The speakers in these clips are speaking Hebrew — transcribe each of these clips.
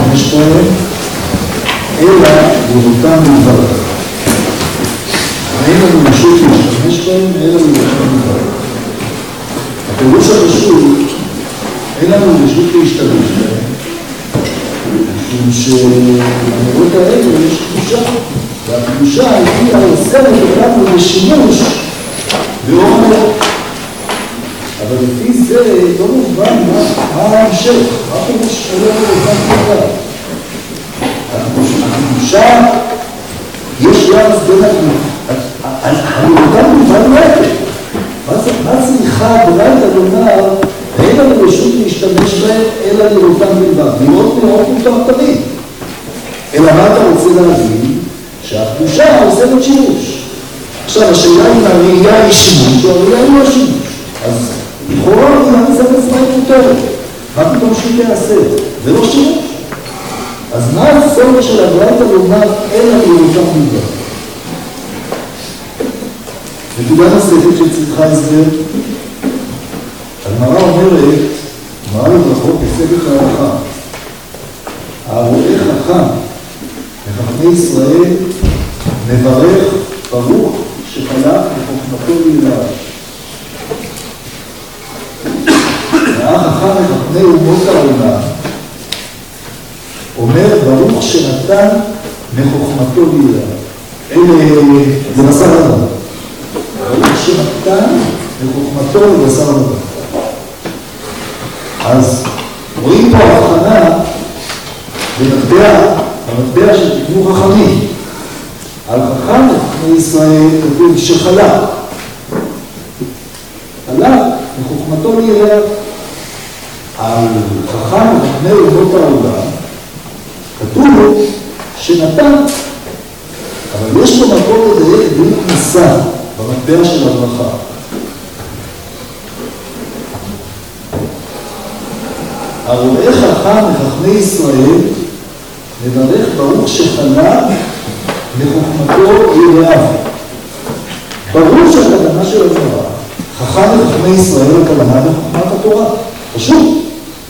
להשתמש בהם, אלא לראותם בלבד. אין לנו רשות להשתמש בהם, אלא לראותם בלבד. הפירוש הפשוט, אין לנו רשות להשתמש בהם, משום שלמרות האלה יש קדושה, והקדושה היא האוסרת אותנו בשימוש באור. אבל לפי זה לא מובן מה ההמשך, מה פירוש שלא מובן כלל. הקדושה, יש יחס בין הלאותם מובן להפך. מה צריכה ברייתא לומר, אין לנו רשות להשתמש בהם, אלא לראותם בלבד. לראות מותר תמיד. אלא מה אתה רוצה להבין? שהקדושה עוזרת שימוש. עכשיו, השאלה אם הראייה היא שימוש, או הראייה היא לא שימוש. אז לכאורה היא להניס את עצמה היא מותרת. מה פתאום שהיא תעשה? זה לא שימוש. אז מה הסוד של הברייתא לומר אלא לראותם בלבד? נקודה נוספת שצריכה הסבר. הגמרא אומרת, גמרא בברכות בספר ההלכה, הרואה חכם מחכמי ישראל מברך ברוך שחלק בחוכמתו להילאה. והחכם מחכמי אומות העולם אומר ברוך שנתן מחוכמתו להילאה. זה בשר אדם. ברוך שנתן מחוכמתו לבשר אדם. אז רואים פה הבחנה במטבע של תקנו חכמים. על חכם מחכמי ישראל כתוב שחלק. חלק מחוכמתו להילאה. על חכם מחכמי אומות העולם כתוב שנתן. אבל יש פה מקום לדייק בלי כניסה במטבע של הברכה. הרואה חכם מחכמי ישראל מברך ברוך שחלק מחוכמתו להילאה. ברור שהכוונה של התורה, חכם מחכמי ישראל הכוונה בחוכמת התורה. פשוט.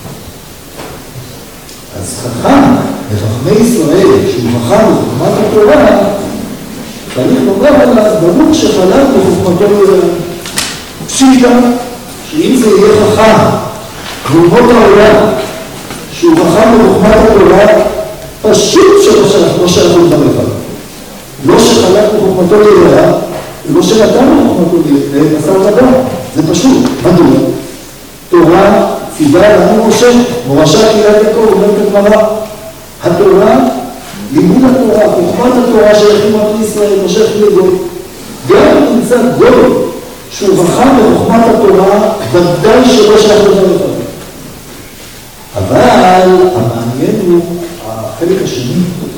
אז חכם מחכמי ישראל שהוא חכם בחוכמת התורה, צריך לומר עליו ברוך שחלק מחוכמתו להילאה. פשיטה שאם זה יהיה חכם באומות העולם, שהוא חכם בחוכמת התורה, פשוט לא שייך לברך עליו. לא שחלק בחוכמתו להילאה, ולא שנתן בחוכמתו להילאה, בשר אדם. זה פשוט. מדוע? תורה ציווה לנו משה, מורשה קהילת יעקב, אומרת הגמרא. התורה, לימוד התורה, חוכמת התורה שייכים רק לישראל, משה חילגוי. גם אם נמצא גוי שהוא חכם בחוכמת התורה, ודאי שלא שייך לברך עליו. אבל המעניין הוא החלק השני.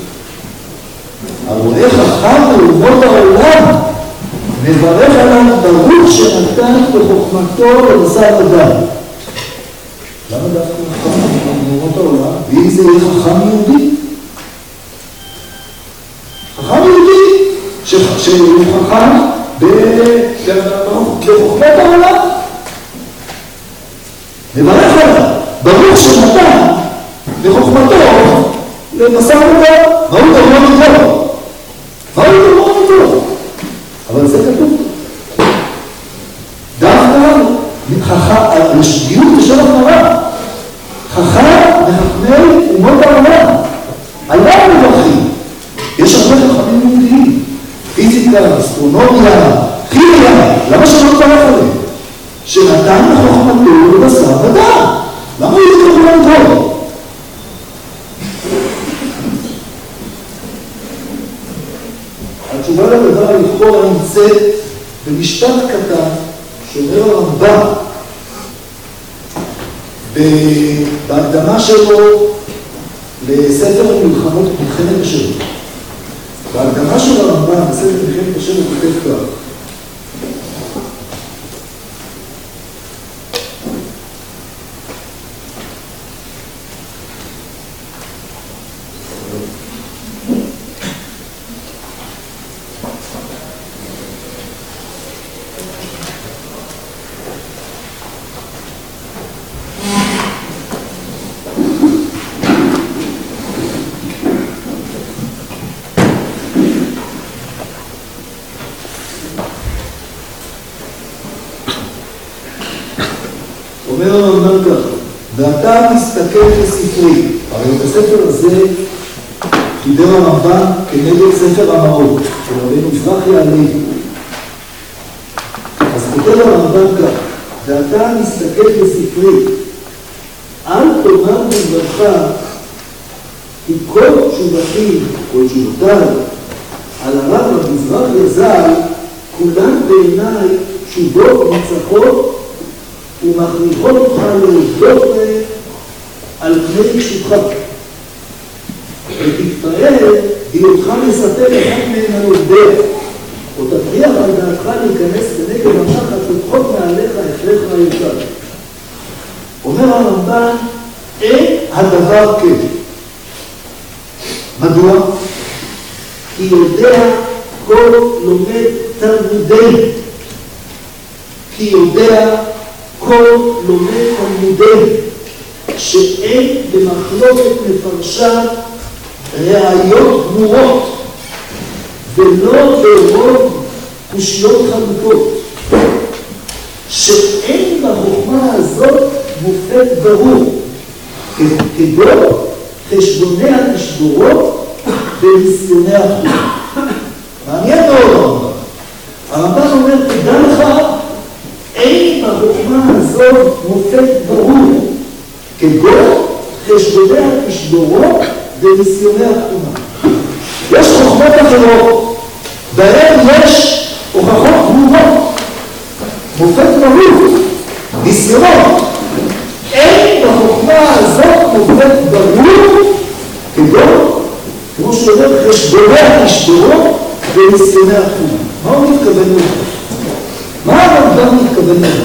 הרואה חכם באומות העולם מברך עליו ברוך שנתן בחוכמתו לבשר אדם. למה דווקא חכם באומות העולם? ואם זה יהיה חכם יהודי? חכם יהודי שהוא חכם בחוכמת העולם. מברך עליו ברוך שנתן בחוכמתו לבשר אדם. מה הוא דומה מטוב? מה הוא דומה מטוב? אבל זה כתוב. דווקא לשגיאות בשם הגמרא. חכם מחכמי אומות העולם. עליו מברכים. יש הרבה חכמים יהודיים. פיזיקה, אסטרונומיה, כימיה. למה שלא תברך עליהם? שנתן בחוכמתו לבשר אדם. למה הוא יתקבל טוב? התשובה לדבר לכאורה נמצאת במשפט קטן שאומר הרמב"ם בהקדמה שלו לספר מלחמת השבת. בהקדמה של הרמב"ם בספר מלחמת השבת הוא כותב כך: אומר הרמב"ם ככה, ואתה מסתכל בספרי, הרי את הספר הזה חיבר הרמב"ם כנגד ספר המעות, של רבינו מזרחי עלינו. אז כותב הרמב"ם ככה, ואתה מסתכל בספרי, אל תאמר בברכה, כי כל תשובתי, כל תשובותיי, על הרב המזרחי ז"ל, כולן בעיניי תשובות ניצחות ומכריחות אותך להודות על פני קשותך. ותתפעל בהיותך מספר אחד מהם על עובדיה, או תטריח על דעתך להיכנס כנגד הנחת לפחות מעליך הכרח היותר. אומר הרמב"ם, אין הדבר כן. מדוע? כי יודע כל לומד תלמודי. כי יודע כל לומד תלמודי, שאין במחלוקת מפרשה ראיות גמורות, ולא ברוב קושיות חלוטות, שאין בחוכמה הזאת מופת ברור, כגון חשבוניה תשבורות וניסיוניה תחומה. מעניין מאוד הרמב"ם אומר, תדע לך, אין בחוכמה הזאת מופת ברור, כגון חשבוניה תשבורות וניסיוניה תחומה. יש חוכמות אחרות, בהן יש הוכחות גמורות, מופת ברור, ניסיונות. אין בחוכמה הזאת מופת ברור, כגון, כמו שאומר, חשבוניה תשבורות וניסיוניה תחומה. מה הוא מתכוון לזה? מה הרמב"ם מתכוון לזה?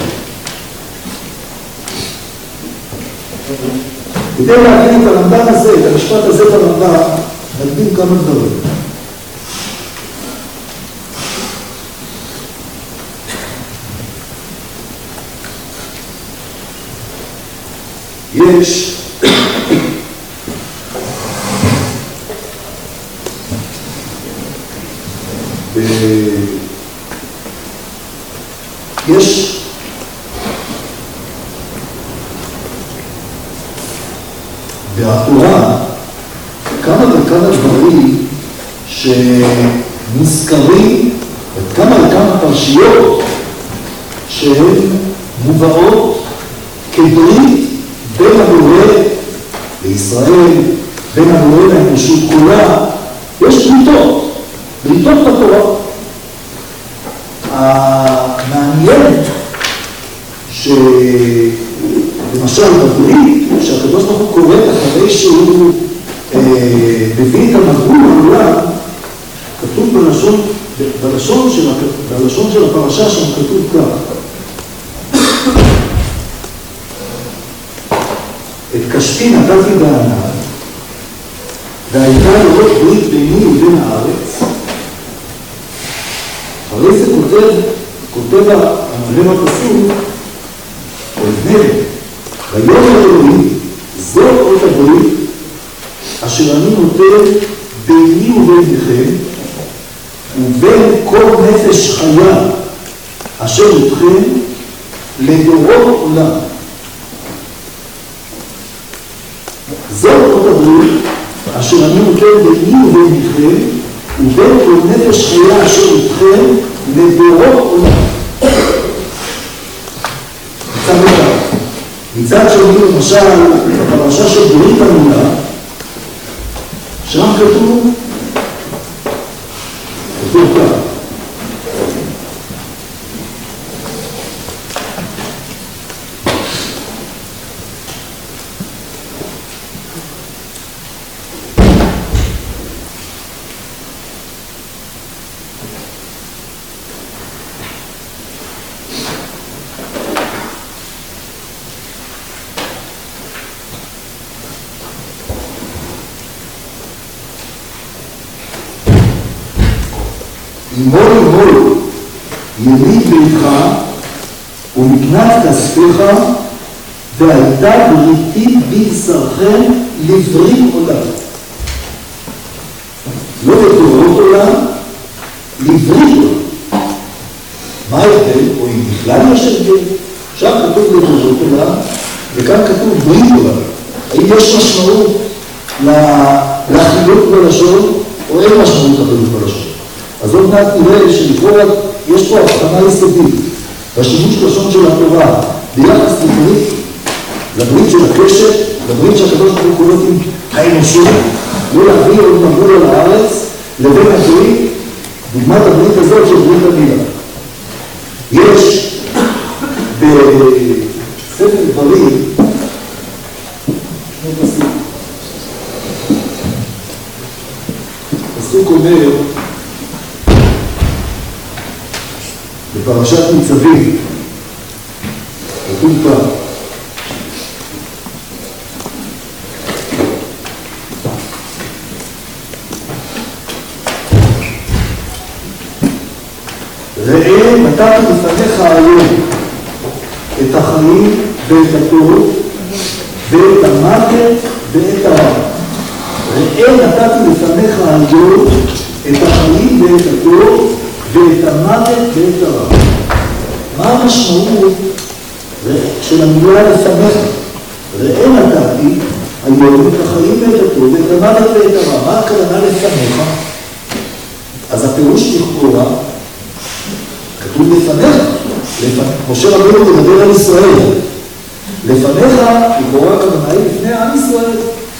כדי להבין את הרמב"ם הזה, את המשפט הזה את הרמב"ם, נקדים כמה דברים. יש בתורה כמה וכמה דברים שמוזכרים, כמה וכמה פרשיות שהן מובאות כברית בין הבורא לישראל, בין הבורא לאנושות כולה. יש בריתות בתורה. המעניין למשל בברית, שהקדוש ברוך הוא קורא אחרי שהוא מביא את המבוא לעולם, כתוב בלשון של הפרשה שם כתוב כך, את קשתי נתתי בענן, והייתה לראות ברית ביני ובין הארץ. אחרי זה כותב המלך הפסוק, ובנה, ויאמר אלוהים, זו אות הברית, אשר אני נותן ביני וביניכם, ובין כל נפש חיה, אשר איתכם, לדורות עולם. זו אות הברית, אשר אני נותן ביני וביניכם, ובין כל נפש חיה, אשר איתכם, לדורות עולם. מצד שני, למשל, בפרשה של ברית המילה, שם כתוב כך. אמור ימית ביתך ומקנת כספיך, והייתה בריתי בבשרכם לברית עולם. לא לדורות עולם, לברית עולם. מה ההבדל? או אם בכלל יש הבדל? שם כתוב לדברות עולם, וכאן כתוב ברית עולם. האם יש משמעות לחילוק בלשון, או אין משמעות לחילוק בלשון? אז עוד מעט נראה שלכאורה יש פה הבחנה יסודית בשימוש לשון של התורה ביחס לברית של הקשת, לברית שהקדוש ברוך הוא עם האנושות, לא להביא עוד מבוא על הארץ, לבין הברית, דוגמת הברית הזאת של ברית המילה. יש בספר דברים, פסוק אומר, בפרשת ניצבים, כתוב פעם, ראה נתתי לפניך היום את החיים ואת הטוב ואת המוות ואת הרע. ראה נתתי לפניך היום את החיים ואת הטוב ואת המוות ואת הרע. מה המשמעות של המילה לפניך? ראה נתתי היום את החיים ואת הטוב ואת המוות ואת הרע. מה הכוונה לפניך? אז הפירוש לכאורה כתוב לפניך, משה רבינו מדבר על ישראל. לפניך, לכאורה הכוונה היא לפני עם ישראל.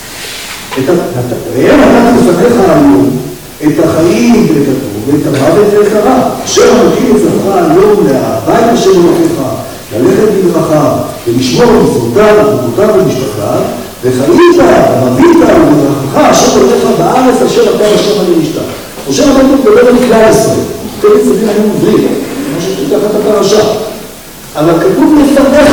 ראה נתתי לפניך היום את החיים ואת הטוב ואת המוות ואת הרע. אשר המקים את זרעך היום להבית אשר אלוקיך, ללכת בדרכיו ולשמור מצוותיו וחוקותיו ומשפטיו, וחיית ומבית ובדרכך אשר אלוקיך בארץ אשר אתה השם עליה משתה. משה רבינו מדבר על כלל ישראל. כל צדדים היום עוברים, כמו שתיקח את הפרשה. אבל כתוב לפניך.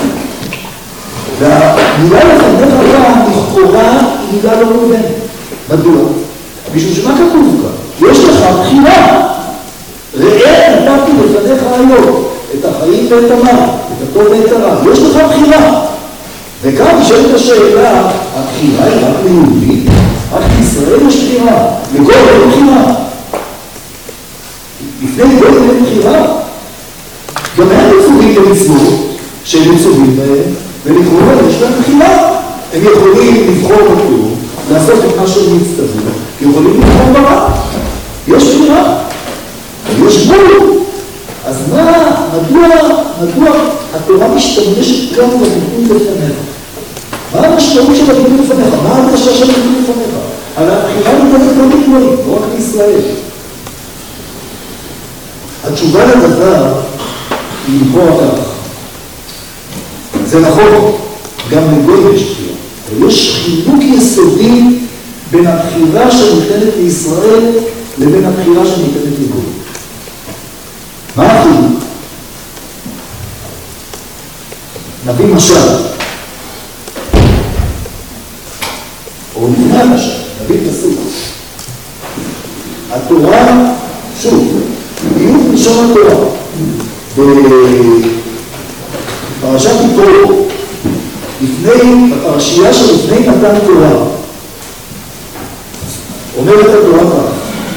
והמילה לפניך כאן, לכאורה, היא מילה לא מובנת. מדוע? משום שמה כתוב כאן? יש לך בחירה. ראה נתתי לפניך היום את החיים ואת המוות, את הטוב ואת הרע. יש לך בחירה. וכאן נשאלת השאלה, הבחירה היא רק ליהודי? רק לישראל יש בחירה. לכל אין בחירה. לפני כל אין בחירה. גם הם מצווים במצוות שהם מצווים בהם, ולקרוא יש להם בחירה. הם יכולים לבחור אותו, לעשות את מה שהם מצטווים, יכולים לבחור ברע. יש בחירה. יש גבול. אז מדוע התורה משתמשת כאן בביטוי לפניך? מה המשמעות של הביטוי לפניך? מה ההרגשה של הביטוי לפניך? על הבחירה ניתנת לא בכללים, לא רק בישראל. התשובה לדבר היא לכאורה כך. זה נכון, גם לגוי יש בחירה. אבל יש חילוק יסודי בין הבחירה שניתנת לישראל לבין הבחירה שניתנת לגוי. מה החילוק? נביא משל. או לפני המשל, נביא פסוק. התורה, שוב, דיוק ראשון התורה. בפרשת יתרו, בפרשייה שלפני מתן תורה, אומרת התורה כך.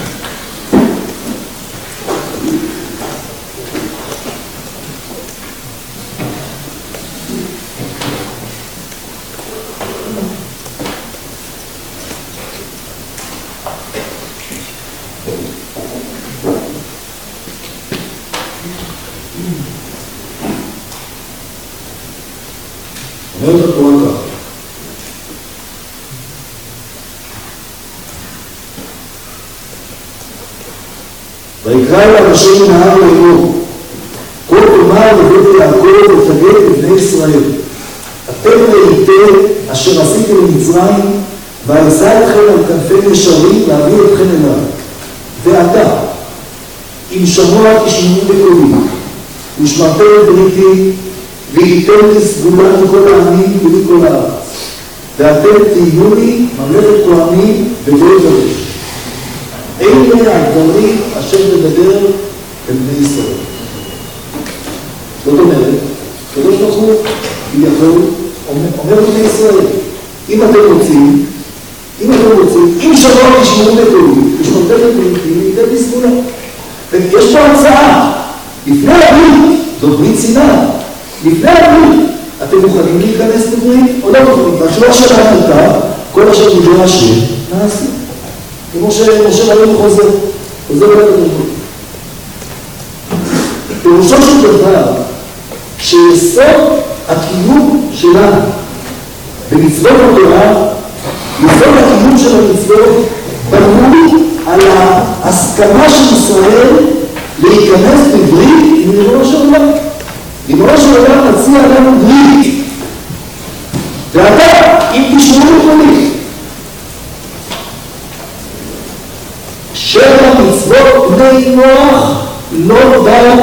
אומרת התורה כך. ויקרא אל אנשים מן ההר לאמור, כה תאמר לבית יעקב ותגיד לבני ישראל, אתם ראיתם אשר עשיתי למצרים, ואשא אתכם על כנפי ישרים להביא אתכם אליו. ועתה, אם שמוע תשמעו בקולי, ושמרתם את בריתי, וייתן לי סגולה מכל העמים ומכל הארץ. ואתם תהיו לי ממלכת כהנים וגוי קדוש. אלה הדברים אשר מדבר אל בני ישראל. זאת אומרת, הקדוש ברוך הוא כביכול אומר לבני ישראל, אם אתם רוצים, אם שמוע תשמעו בקולי, ושמרתם את בריתי, וייתן לי סגולה. ויש פה הצעה, לפני הברית, זאת ברית סיני. לפני הברית, אתם מוכנים להיכנס בברית או לא מוכנים? והתשובה שלנו הייתה, כל אשר נברא השם, נעשה. כמו שמשה רבנו חוזר לבית הברית. פירושו של דבר, שיסוד הקיום שלנו במצוות התורה, יסוד הקיום של המצוות, בנוי על ההסכמה של ישראל להיכנס בברית עם ריבונו של עולם. ריבונו של עולם מציע לנו ברית. ואתה, אם תשמעו לכם, שבע מצוות בני נוח לא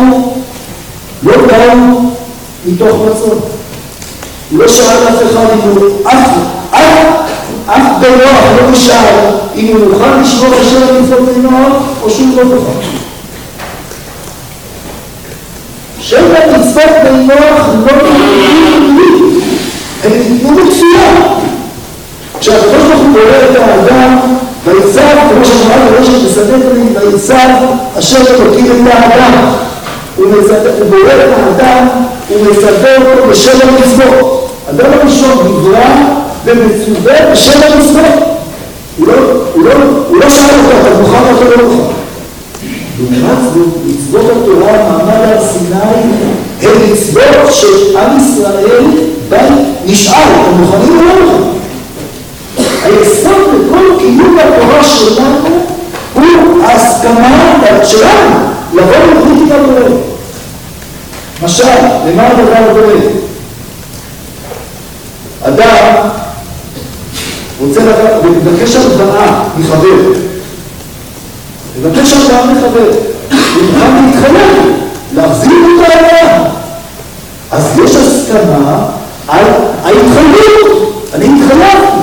באו מתוך רצון. לא שאל אף אחד אם הוא אף בנוח לא נשאל אם הוא מוכן לשמור שבע מצוות בני נוח או שהוא לא מוכן. שבע מצוות בני נוח לא ניתנו, הם ניתנו בתפילה. כשהקדוש ברוך הוא בורא את האדם ויצב, כמו שאמרה לרשת בסנהדרין, ויצב אשר אלוקים את האדם. הוא בורא את האדם, הוא מצווה אותו בשבע מצוות. אדם הראשון נברא ומצווה בשבע מצוות. הוא לא שאל אותו, אתה מוכן או אתה לא מוכן. לעומת זאת, מצוות התורה, מעמד הר סיני, הן מצוות שעם ישראל נשאל, אתם מוכנים או לא מוכנים? היסוד לכל קיום התורה שלנו הוא ההסכמה שלנו לבוא לברית עם הבורא. משל, למה הדבר הבורא? אדם רוצה לבקש הלוואה מחבר. לבקש הלוואה מחבר. הוא מוכן להתחייב, להחזיר אותה אליה. אז יש הסכמה על ההתחייבות. אני התחייבתי.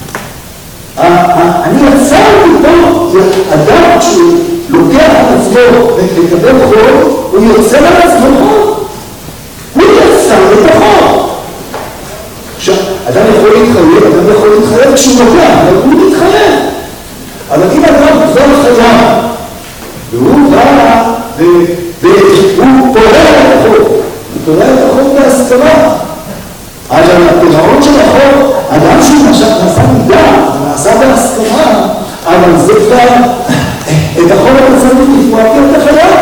אני יצרתי פה, אדם כשהוא לוקח על עצמו לקבל חוב, הוא יוצא על עצמו חוב. הוא יצר את החוב. עכשיו, אדם יכול להתחייב כשהוא לוקח, אבל הוא מתחייב. אבל אם אדם כבר חייב, והוא בא והוא פורע את החוב, הוא פורע את החוב בהסכמה. אבל הפירעון של החוב, אדם שהוא נעשה מידה, נעשה בהסכמה, אבל זה כבר, את החוב אתה צריך לפרוע כי אתה חייב.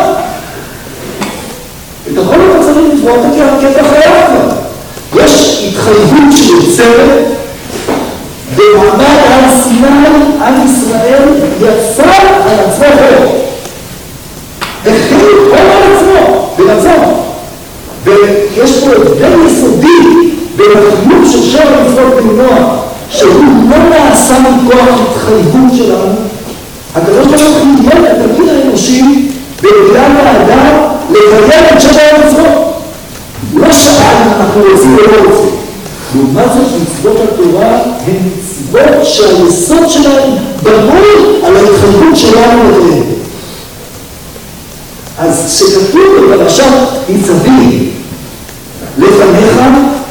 את החוב אתה צריך לפרוע כי אתה חייב כבר. יש התחייבות שיוצרת, במעמד הר סיני, עם ישראל יצא על עצמו חוב. החליט חוב על עצמו, ברצון. ויש פה הבדל יסודי בין הקיום של שבע מצוות בני נוח, שהוא לא נעשה מכוח התחייבות שלנו. הקדוש ברוך הוא חייב את התפקיד האנושי בגלל האדם לקיים את שבע מצוות. הוא לא שאל אם אנחנו רוצים או לא רוצים. לעומת זאת, מצוות התורה הן מצוות שהיסוד שלהן בנוי על ההתחייבות שלנו אליהן. אז כשכתוב בפרשת ניצבים לפניך,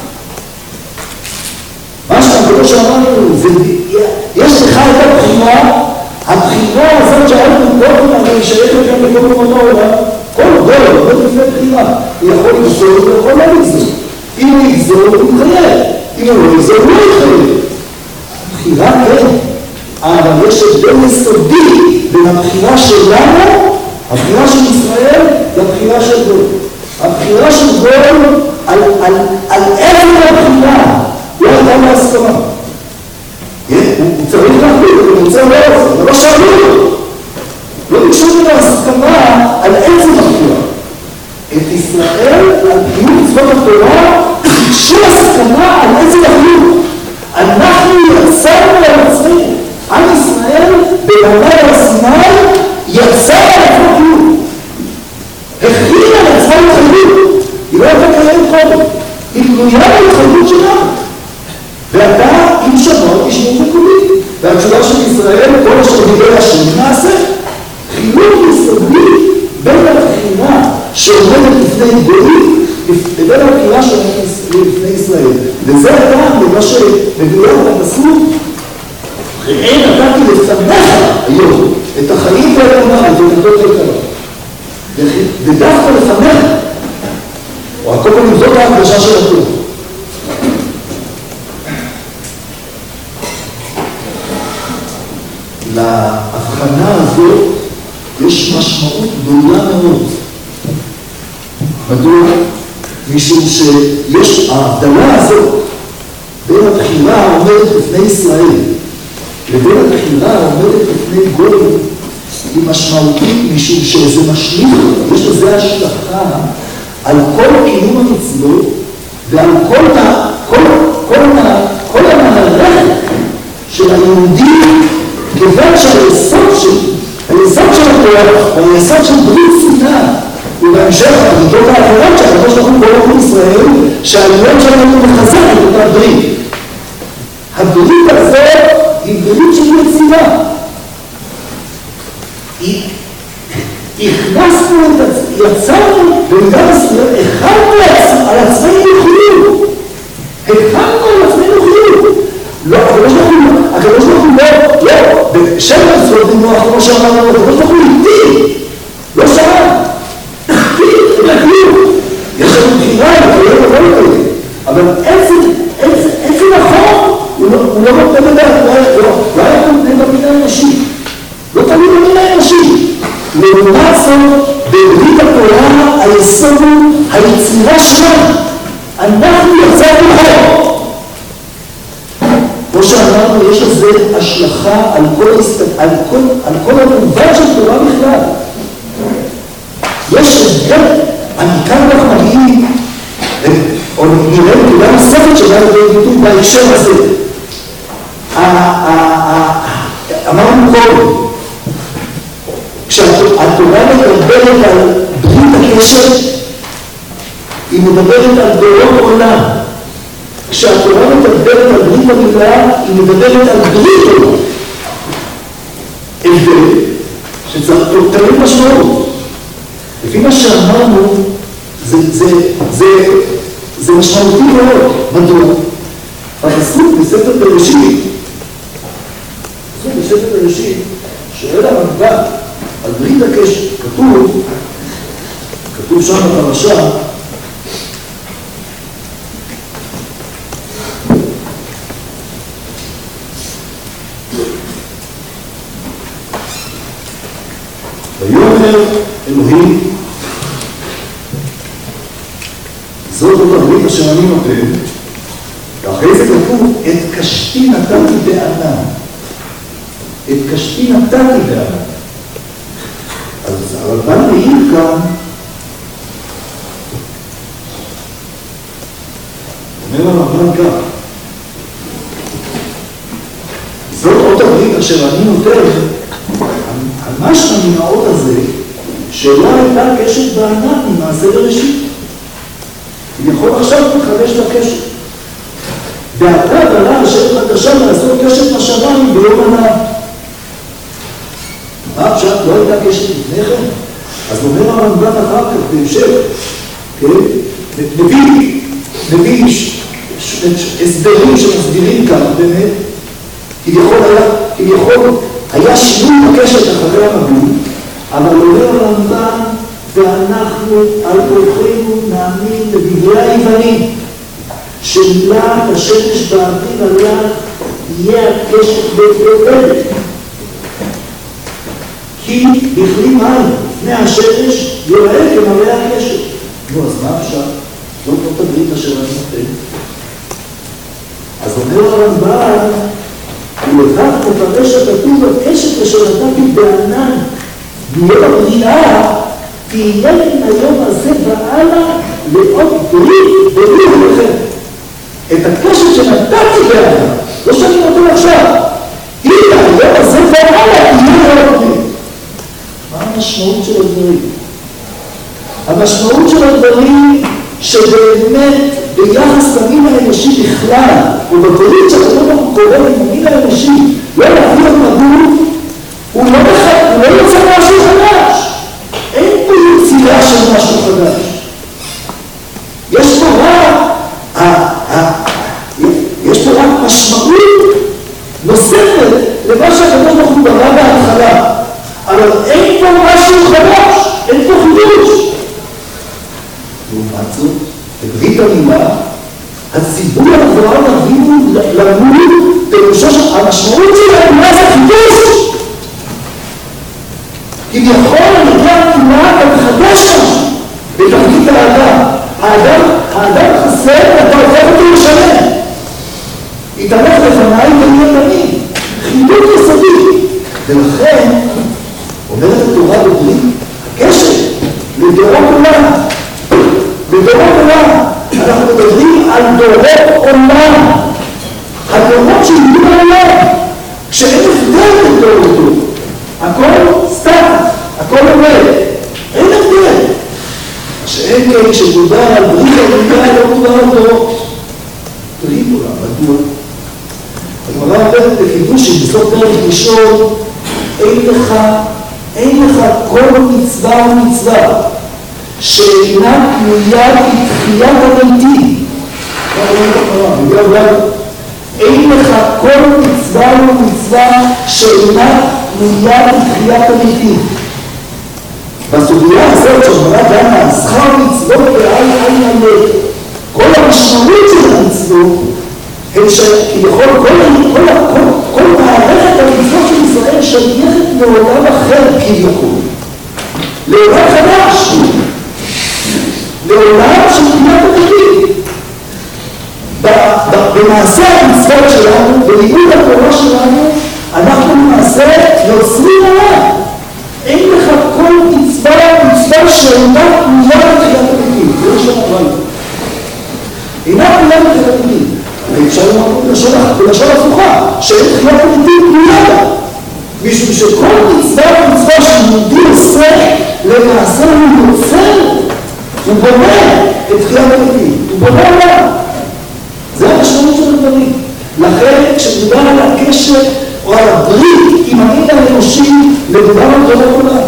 מה שהקדוש אמרנו, יש לך את הבחירה הזאת שאנחנו קודם, אני אשאר לכם לכל מקום העולם, כל דולר, לא לפני בחירה, הוא יכול לגזור, הוא יכול לא לגזור. אם הוא יגזור, הוא מתחייב. אם הוא לא יגזור, הוא לא יתחייב. הבחירה כן, אבל יש הבדל יסודי בין הבחירה שלנו, הבחירה של ישראל, לבחירה של גול. הבחירה של גול על איפה הבחירה, לא הייתה להסכמה. הוא צריך להחליט, הוא רוצה לא עושה, אבל לא שאלו אותו. לא ביקשו לו הסכמה על איזה בחירה. את ישראל, על קיום מצוות התורה, ביקשו הסכמה על איזה בחירה. אנחנו יצאנו על עצמנו. עם ישראל, במעמד הר סיני, יצא על עצמו קיום. הכין על עצמו התחייבות. היא לא הייתה קיימת קודם. היא תלויה בהתחייבות שלנו. ואתה, אם שמות, תשמעו מקומי. והתשובה של ישראל, כל אשר דיבר השם נעשה. חילוק יסודי בין הבחירה שעומדת לפני גויים לבין הבחירה שעומדת לפני ישראל. וזה הטעם במה שמביא בפסוק, ראה נתתי לפניך היום את החיים ואת המוות ואת הטוב והקלה. ודווקא לפניך, או הכל פעמים זאת ההרגשה של הטוב. להבחנה הזאת יש משמעות גדולה מאוד. מדוע? משום שיש ההבדלה הזאת בין הבחירה העומדת לפני ישראל לבין הבחירה העומדת לפני גויים היא משמעותית, משום שזה משליך, יש לזה השלכה על כל קיום המצוות ועל כל המערכת של היהודים, כיוון שהיסוד של התורה, היסוד של ברית סיני, ובהמשך הבריתות האחרות שהקדוש ברוך הוא ברוך הוא ישראל, שהעניין שלנו מחזק את אותה ברית. הברית הזאת היא ברית של יצירה. הכנסנו יצרנו במידה מסוימת, הכנו על עצמנו חיות. הכנו על עצמנו חיות. לא, הקדוש ברוך הוא לא, בשם המצוות נוח, כמו שאמרנו, הקדוש ברוך הוא איתי, לא שם. יש לנו בחירה, אבל איזה נכון, הוא לא נותן לדעת, לא היה נותן במידה האנושית, לא תמיד במידה האנושית. לעומת זאת, בברית התורה היסוד הוא היצירה שלנו, אנחנו יצרנו חוק. כמו שאמרנו, יש לזה השלכה על כל המובן של תורה בכלל. יש הבדל, אני כאן אנחנו מגיעים, או נראה נקודה נוספת שבאה לידי ביטוי בהקשר הזה. אמרנו קודם, כשהתורה מדברת על ברית הקשר, היא מדברת על דורות עולם. כשהתורה מדברת על ברית המילה, היא מדברת על ברית עולם. הבדל שצריך תמיד משמעות. לפי מה שאמרנו, זה משמעותי מאוד. מדוע? הפסוק בספר בראשית, שואל הרמב"ם על ברית הקשר, כתוב שם בפרשה, ויאמר אלוהים, זאת הברית אשר אני נותן, ואחרי זה כתוב, את קשתי נתתי בענן. את קשתי נתתי בענן. אז הרמב"ם מעיר כאן, אומר הרמב"ם כך, זאת אות הברית אשר אני נותן, המשמע מן האות הזה, שאלה הייתה קשת בענן ממעשה בראשית. יכול עכשיו להתחדש לקשת. ואתה בלה אשר חדשה לעשות קשת בשמיים ביום ענן. מה עכשיו? לא הייתה קשת לפני כן? אז אומר הרמב"ם אחר כך בהמשך, מביא הסברים שמסבירים כאן באמת, כביכול היה שינוי בקשת אחרי המבוא, אבל אומר הרמב"ם, ואנחנו על כוחנו נאמין לדברי היוונים, שמילת השמש באוויר עליו יהיה הקשת בית. כי בכלי מים, לפני השמש, יראה כמראה הקשת. נו, אז מה עכשיו? זאת לא תברית אשר אני נותן. אז אומר הרמב"ם, ולכך מפרש הכתוב הקשת אשר נתתי בענן, ביום הבריאה, תהיה מן היום הזה והלאה לעוד ברית לכם. את הקשת שנתתי בענן, לא שאני נותן עכשיו, היא היום הזה והלאה תהיה לעוד ברית. מה המשמעות של הדברים? המשמעות של הדברים שבאמת ביחס למין האנושי בכלל, ובברית שאתה לא קורא למין האנושי, לא להביא את מבוא, הוא לא יוצא משהו חדש. אין פה יצירה של משהו חדש. יש פה רק משמעות נוספת למה שהקדוש ברוך הוא ברא בהתחלה. אבל אין פה משהו חדש, אין פה חידוש. לעומת זאת, בברית המילה, הציבור אברהם אבינו למוד פירושו המשמעות שלהם מה זה חידוש. כביכול נגיע המילה המחדש שם בתרגיל האדם חסר, אתה הופך אותו לשלם. יתהלך לפניי ונהיה תמיד. חידוש יסודי. ולכן, אומרת התורה בברית הקשר לדורות עולם. בדורות עולם. אנחנו מדברים על דורות עולם. הדורות שהגיעו לעולם. כשאין הבדל לדור לדור. הכל סתם. הכל עומד. אין הבדל. שאין כן כשדובר על ברית המילה לא מדובר על דורות. ברית עולם, מדוע? הגמרא אומרת בחידוש שבסוף פרק ראשון אין לך כל מצווה ומצווה שאינה תלויה בתחיית המתים. אין לך כל מצווה ומצווה שאינה תלויה בתחיית המתים. בסוגיה הזאת שהגמרא דנה שכר מצוות ועל מלא, כל המשמעות של המצוות הם שכביכול כל מערכת המצוות של ישראל שייכת לעולם אחר כביכול, לעולם חדש, לעולם של תחיית המתים. במעשה המצוות שלנו, בלימוד התורה שלנו, אנחנו למעשה יוצרים עולם. אין לך כל מצווה שאינה תלויה בתחיית המתים. זה מה שאמרנו. אינה תלויה בתחיית המתים. אפשר לומר בלשון הפוכה, שאין תחיית המתים תלויה. משום שכל מצווה שיהודי עושה, למעשה הוא יוצר, הוא בונה את תחיית המתים. הוא בונה עולם. זה המשמעות של הדברים. לכן, כשמדובר על הקשר או על הברית עם המין האנושי, מדובר על דורות עולם.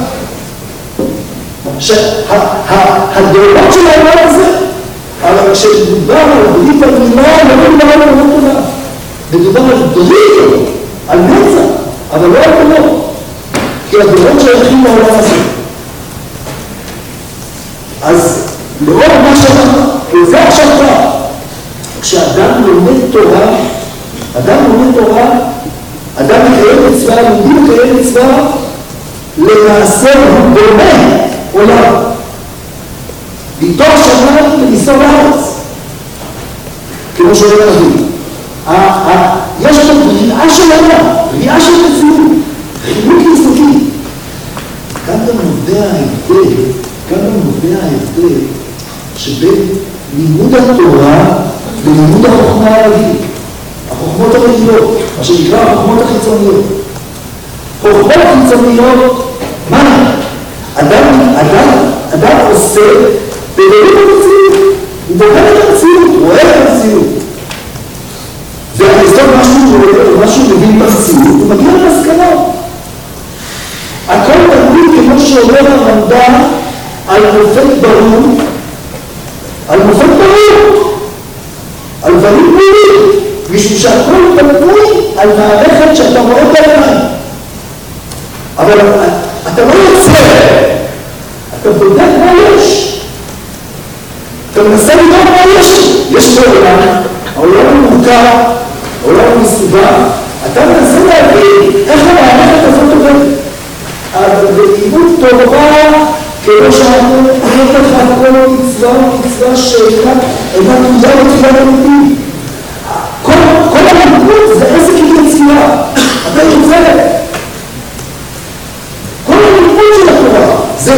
שהדורות של העולם הזה, אבל כשמדובר על ברית המילה, לא מדובר על דורות עולם. מדובר על ברית, על נצח, אבל לא על דורות. כי הדורות שייכים לעולם הזה. אז לאור מה שאתה, וזה עכשיו אתה, כשאדם לומד תורה, אדם מקיים מצווה, יהודי מקיים מצווה, למעשה הוא בונה עולם. מתוך שמיים וניסור לארץ. כמו שאומר הנביא. יש לנו בריאה של עולם, בריאה של מציאות, חילוק יסודי. כאן גם נובע ההבדל שבין לימוד התורה ולימוד החוכמה הערבית. החוכמות הרגילות, מה שנקרא החוכמות החיצוניות. חוכמות חיצוניות, מה? אדם עושה בלימוד המציאות. הוא בוחר את המציאות, הוא רואה את המציאות. והיסוד משהו מבין במציאות, הוא מגיע למסקנות. הכל תלוי כמו שאומר הרמב"ם על מופת ברור, על דברים ברורים, משום שהכל תלוי על מערכת שאתה רואה בעיניים. אבל אתה לא יוצא, אתה בודק מה יש. אתה מנסה לראות מה יש. יש בעולם, העולם הוא מורכב, העולם הוא מסובך. אתה מנסה להבין איך המערכת הזאת עובדת. בלימוד תורה, כמו שאנחנו נראות לך כל מצווה שאינה תלויה בתחיית המתים. כל הלימוד זה עסק עם יצירה. אתה יוצא. כל הלימוד של התורה,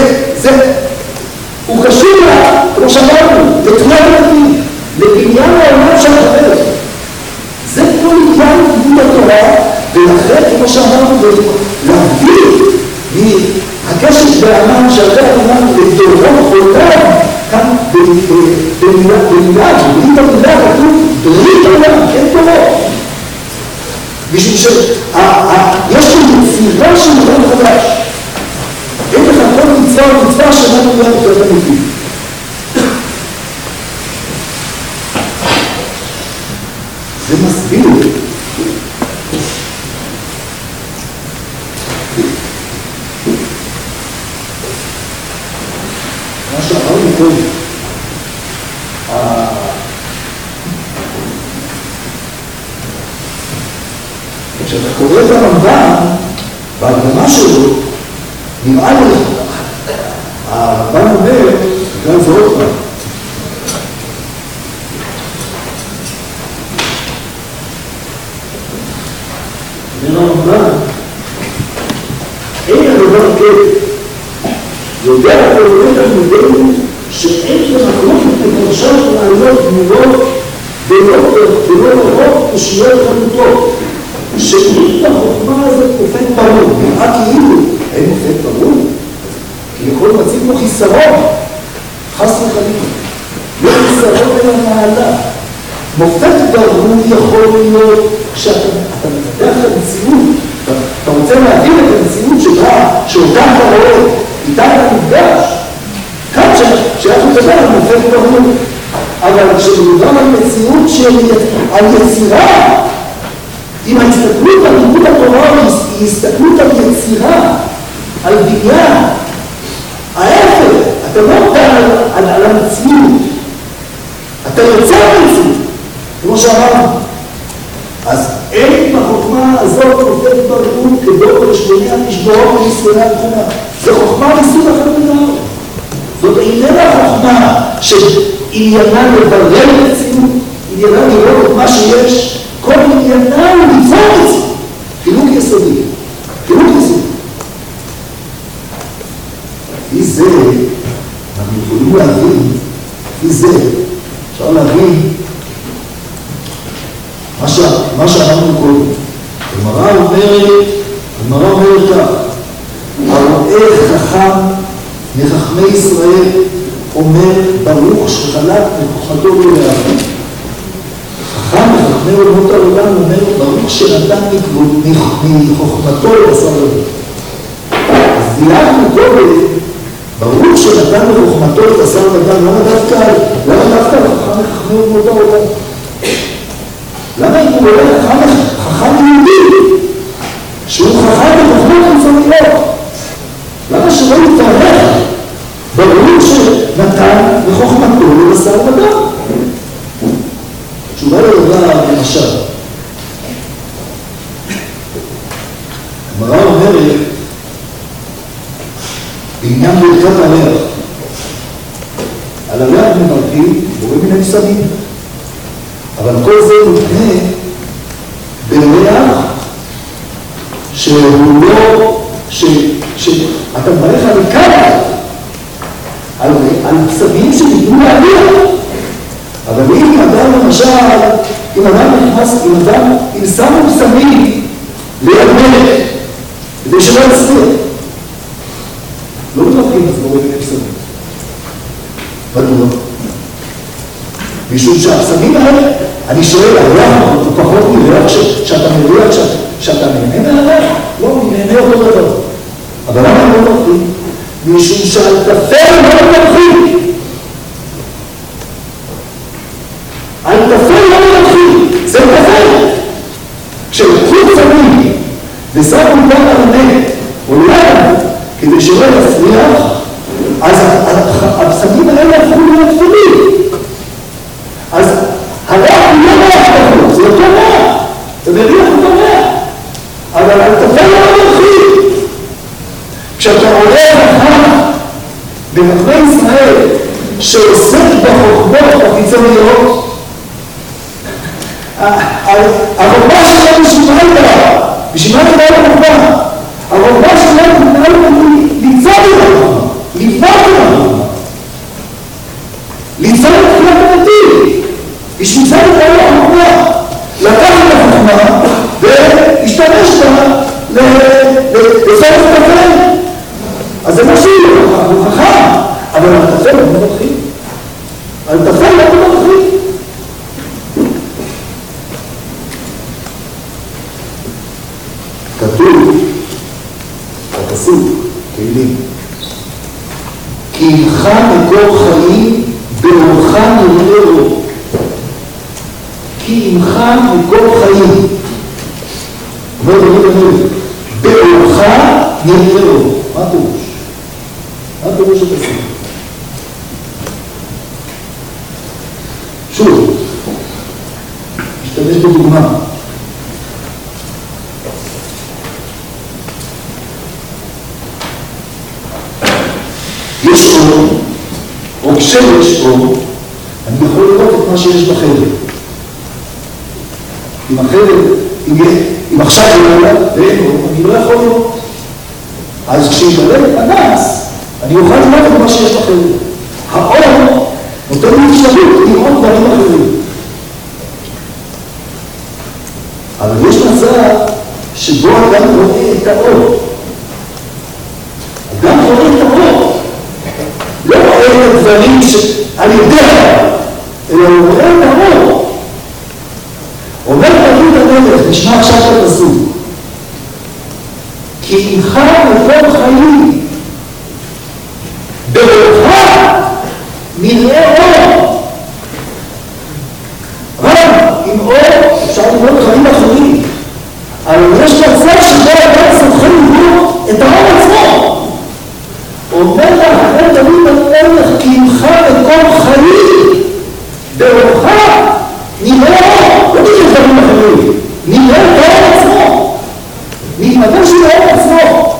הוא קשור לה, כמו שאמרנו, לתחיית המתים, לבניין העולם של החבר. זה כל עניין לימוד התורה, ולכן, כמו שאמרנו, להביא מהקשת בענן שעליה אמרנו לדורות עולם, כאן במילה, בברית המילה כתוב ברית עולם, אין דורות. משום שיש לנו יצירה של עולם חדש. אין לך כל מצווה שאנחנו לא נקראת המתים. זה מסביר. מה שאמרנו קודם, כשאתה קורא את הרמב"ן, בהקדמה שלו, נראה לי, הרמב"ן אומר, נקרא את זה עוד פעם, אומר הרמב"ן, אין הדבר כיף, יודע הקוראים תלמידינו שאין למחלוקת בפרשת רעיונות גמורות ולא לרוב קושיות חלוטות, שאם החוכמה הזאת מופת ברור, נראה כאילו אין מופת ברור, כי יכול מציב לו חיסרון, חס וחלילה, לא חיסרון אלא מעלה. מופת ברור יכול להיות כשאתה מפתח את המציאות, אתה רוצה להבין את המציאות שאותה אתה רואה, איתה אתה נפגש, כאן שאתה מדבר על מופת ברור, אבל כשמדובר על מציאות על יצירה, אם ההסתכלות על לימוד התורה היא הסתכלות על יצירה, על בניין, ההפך, אתה לא מדבר על המציאות, אתה יוצא המציאות, כמו שאמרנו. אז אין בחוכמה הזאת מופת ברור כדור לשמוני המשברות וניסיוני התכונה. זו חוכמה מסוג אחר לגמרי. זאת איננה חוכמה שעניינה לברר מציאות, עניינה לראות את מה שיש, כל עניינה הוא ליצור מציאות. חילוק יסודי. חילוק יסודי. לפי זה, אנחנו יכולים להבין, לפי זה, אפשר להבין מה שאמרנו קודם. הגמרא אומרת כך, הרואה חכם מחכמי ישראל אומר ברוך שחלק מחוכמתו ולהבין. חכם מחכמי אומות העולם אומר ברוך שנתן מחוכמתו לבשר לבן. אז דיינו קודם, ברוך שנתן מחוכמתו לבשר לבן, למה דווקא חכם מחכמי אומות העולם? למה אם הוא רואה חכם יהודי, שהוא חכם בחוכמות חיצוניות? למה שלא יתערב? ברור שנתן בחוכמתו לבשר לבן. תשובה לדבר למשל. הגמרא אומרת, בעניין ברכת הריח, על הריח מברכים, רואים מן המסביב. אבל כל זה מותנה בריח שהוא לא, שאתה מברך על כמה, על פסמים שניתנו להריח. אבל אם אדם למשל, אם אדם נכנס, אם שמו פסמים ליד מלך, כדי שלא יצליח, לא מברכים אז בורא בין פסמים. מדוע? משום שהפסמים האלה, אני שואל, הריח הוא פחות מריח שאתה מריח שאתה נהנה מהריח? לא, אני נהנה אותו דבר. אבל למה לא מברכים? משום שעל תפל לא מברכים. על תפל לא מברכים. זה תפל. כשלקחו פסמים ושמו גם על הנגד, או ליד, כדי שלא יצליח, אז הפסמים האלה הפכו להיות תפלים. אז הריח הוא לא ריח בחוץ, זה אותו ריח, זה מריח אותו ריח, אבל על תפל לא מברכים. כשאתה רואה חכם בחכמי ישראל שעוסק בחוכמות החיצוניות, החוכמה שלנו בשביל מה נדע לחוכמה? החוכמה שלנו ליצור את החוכמה, לבנות את החוכמה, ליצור את תחילת הנתיב. בשביל זה נדע לחוכמה, לקחת את החוכמה ולהשתמש בה לצורך תפל. אז זה משהו, הוא חכם, אבל על תפל לא מברכים. על תפל לא מברכים. כתוב, הפסוק, תהילים, כי אינך מקור חיים באורך נראה לו. כי אינך מקור חיים. אומר דוד המלך, באורך נראה לו. מה פירוש? מה פירוש הפסוק? שוב, נשתמש בדוגמה. כשמש אור, אני יכול לראות את מה שיש בחדר. אם החדר, אם עכשיו ימלא ואין אור, אני לא יכול לראות. אז כשימלא פנס, אני אוכל לראות את מה שיש בחדר. האור נותן לי אפשרות לראות דברים אחרים. אבל יש מצב שבו אדם רואה את האור. אדם רואה את האור. לא רואה את הדברים על ידי האור, אלא הוא רואה את האור. אומר דוד המלך, נשמע עכשיו את הפסוק. כי עמך מקום חיים, באורך נראה אור. אבל עם אור אפשר לראות חיים אחרים. אבל יש מצב שבו אדם צריך לראות את האור עצמו. אומר לה, דוד המלך, כי עמך מקום חיים, באורך נראה אור. לא תשאר דברים אחרים, נראה את האור עצמו. נתמדה של האור עצמו.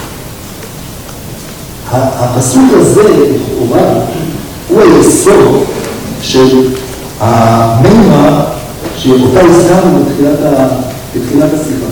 הפסוק הזה, לכאורה, הוא היסוד של המימה שאותה הזכרנו בתחילת השיחה.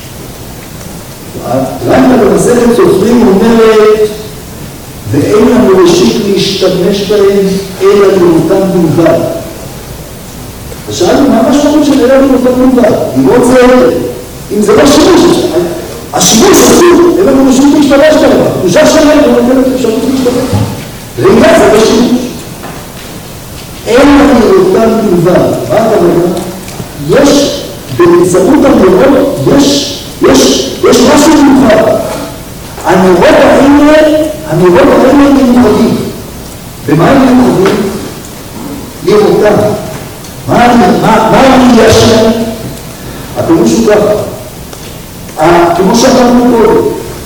רמב"ם במסכת סופרים אומרת, ואין לנו ראשית להשתמש בהם אלא לראותם בלבד. ושאלנו, מה המשמעות של אלא לראותם בלבד? לראות זה אלה. אם זה לא שימוש, השימוש אסור, אין לנו ראשית להשתמש בהם. קדושה שלהם לא נותנת אפשרות להשתמש. ראייה זה לא שימוש. אין לראותם בלבד. מה אתה אומר? יש, באמצעות הנרות, יש משהו מיוחד. הנרות האלה מיוחדים. במה הם מיוחדים? לראותם. מה הראייה שלהם? הפירוש הוא ככה. כמו שאמרנו קודם,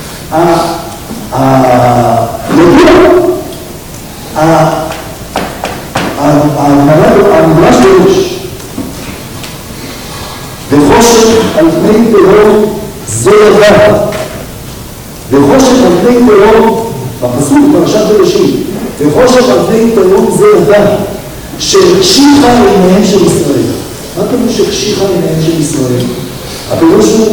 הממש דורש וחושך על פני תהום זה לבד. וחושך על פני תהום, בפסוק בפרשת בראשית, וחושך על פני תהום זה לבד, שהקשיחה עיניהם של ישראל. מה פירוש שהקשיחה עיניהם של ישראל? הפירוש הוא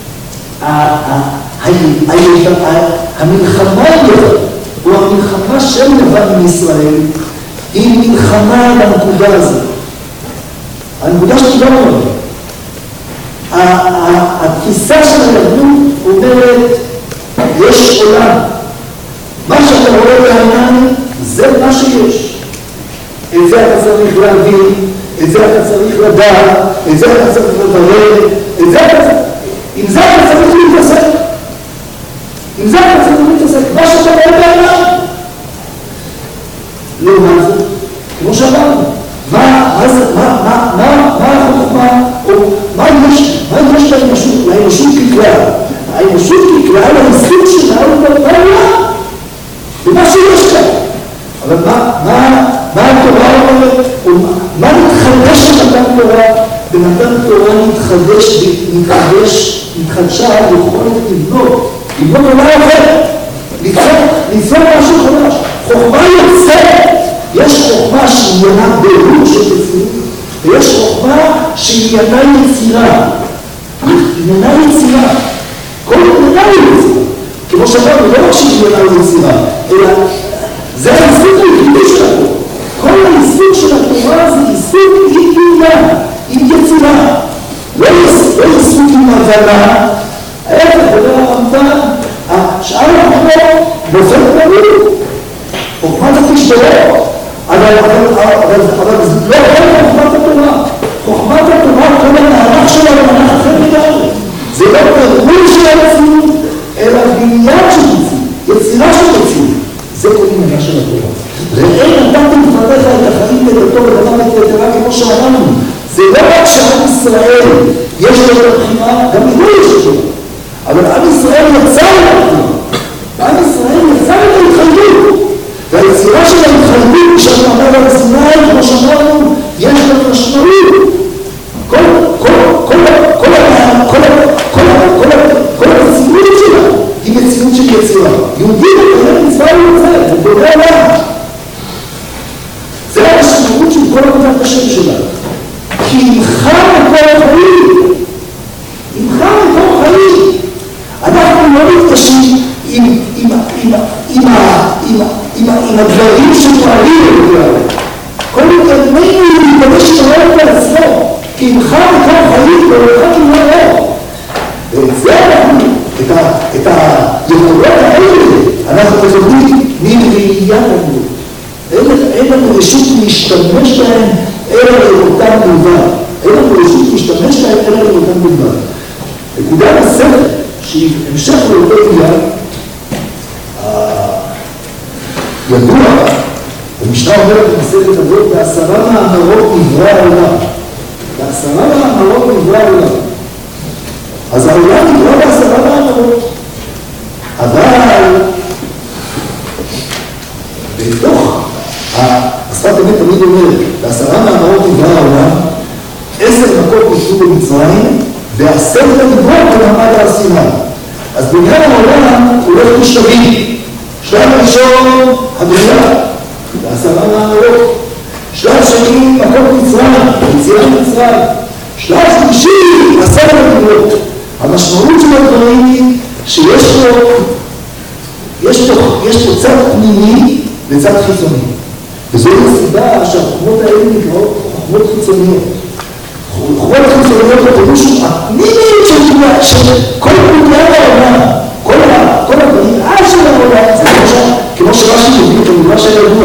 המלחמה הוא המלחמה של לבד מישראל, היא מלחמה על הנקודה הזאת. הנקודה שדיברנו עליה. התפיסה של הלבנות אומרת, יש עולם. מה שאתה רואה בעיניים, זה מה שיש. את זה אתה צריך להבין, את זה אתה צריך לדעת, את זה אתה צריך לברר, את זה אתה צריך... עם זה אתה צריך להתעסק. עם זה אתה צריך להתעסק. מה שאתה רואה בעיניים. לא, מה זה? כמו שאמרנו. מה החוכמה, או מה יש לאנושות ככלל? האנושות ככלל, העיסוק שלה הוא בעולם, במה שיש כאן. אבל מה התורה אומרת? מה מתחדש במתן תורה? במתן תורה מתחדשה יכולת לבנות עולם אחר, ליצור משהו חדש. חוכמה יוצאת. יש חוכמה שעניינה בירור של יצירות, ויש חוכמה שעניינה יצירה. עניינה יצירה. כל עניינה יצירה. כמו שאמרנו, לא רק שעניינה יצירה, אלא זה העיסוק היחידי של התורה. כל העיסוק של התורה זה עיסוק עם יצירה. לא עיסוק עם הבנה. ההפך, אומר הרמב"ם, שאר החוכמות בוחר ברור. חוכמת התשתיות. אבל לא רק חוכמת התורה. חוכמת התורה, כל המהלך שלה במהלך אחר לגמרי. זה לא פירול של המציאות, אלא בניין של מציאות, יצירה של מציאות. זה כל עניינה של התורה. ראה נתתם לפניך את החיים לדתו ולדבר את יתרה כמו שאמרנו. זה לא רק שעם ישראל יש לו את הבחירה, גם לא יש לו. אבל עם ישראל יצא את הבחירה. עם ישראל יצא את ההתחייבות. והיצירה של ההתחייבות שאתה אומר על סיני, כמו שאמרנו, יש לה משמעות. כל המציאות שלה היא מציאות של יצירה. יהודי מקיים מצווה ויוצא, הוא בורא עולם. אין לנו רשות להשתמש בהם אלא לראותם בלבד. אין לנו רשות להשתמש בהם אלא לראותם בלבד. נקודה נוספת שהיא המשך לאותו עניין, ידוע, המשנה אומרת במסכת אבות, בעשרה מאמרות נברא העולם. בעשרה מאמרות נברא העולם. אז העולם נברא בעשרה מאמרות. אבל בתוך השפת אמת תמיד אומר, בעשרה מאמרות נברא העולם, 10 מכות ניתנו במצרים, ו10 דיברות במעמד הר סיני. אז בניין העולם הולך לשלבים. שלב ראשון, הבריאה, בעשרה מאמרות. שלב שני, מכות מצרים, יציאת מצרים. שלב שלישי, 10 דיברות. המשמעות של הדברים היא שיש פה צד פנימי וצד חיצוני. וזו הסיבה שהחוכמות האלה נקראות חוכמות חיצוניות. חוכמות חיצוניות בפירוש הפנימית של כל בניין העולם, כל הבריאה של העולם, זה כמו שרש"י מביא את המדרש הידוע.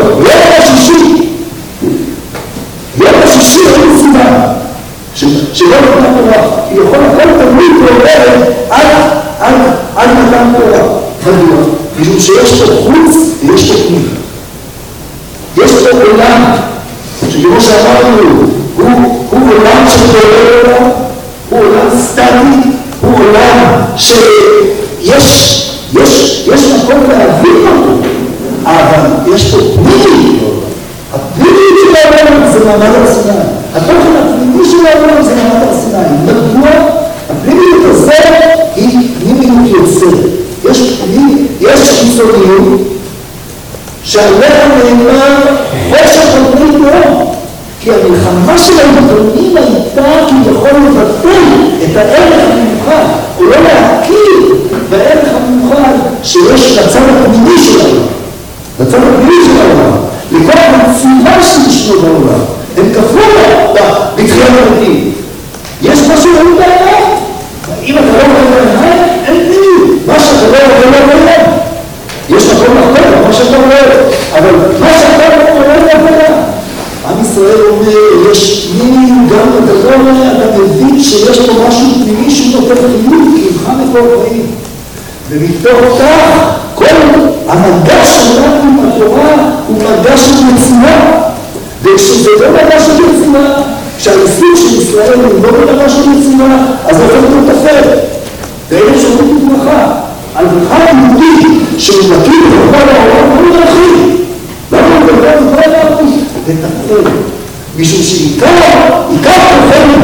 יום השישי אין סיבה שלא נתן תורה, כי יכול הכל תמיד ועוברת עד נתן תורה. מדוע? משום שיש פה חוץ ויש פה פנים. יש פה עולם, שכמו שאמרנו, הוא עולם שפועל עולם, הוא עולם סטטי, הוא עולם שיש מקום להבין אותו, אבל יש פה פנימי. הפנימי של העולם זה מעמד הר סיני. התוכן הפנימי של העולם זה מעמד הר סיני. מדוע? הפנימיות הזה היא פנימיות יוצרת. יש חיצוניות שעליה נאמר חושך על פני תהום. כי המלחמה של העיתונים הייתה כביכול לבטל את הערך המיוחד, או לא להכיר בערך המיוחד שיש לצד הפנימי של העולם. לצד הפנימי של העולם. לכל הצירה שישנו בעולם. הם כפרו בתחיית המתים. יש משהו ראוי בעיניים. אם אתה לא רואה בעיניים, אין פנימי. מה שאתה לא רואה בעיניים. יש מקום לחתום, מה שאתה רואה. אבל מה שאתה לא רואה בעיניים. עם ישראל אומר, יש פנימי גם אתה מבין שיש פה משהו פנימי שהוא נותן חיות, כי יבחן את החיים. ומתוך כך, כל המדע שלנו עם התורה הוא מדע של מציאה. וכשזה לא מדע של מציאה, כשהניסוי של ישראל הוא לא מדע של מציאה, אז זה הולך להיות תפל. ואין אפשרות להתמחה. על בכלל יהודי שהוא מכיר בכל העולם, הוא להכיר. למה הוא מדבר בכל העולם? ותפל. משום שעיקר תופל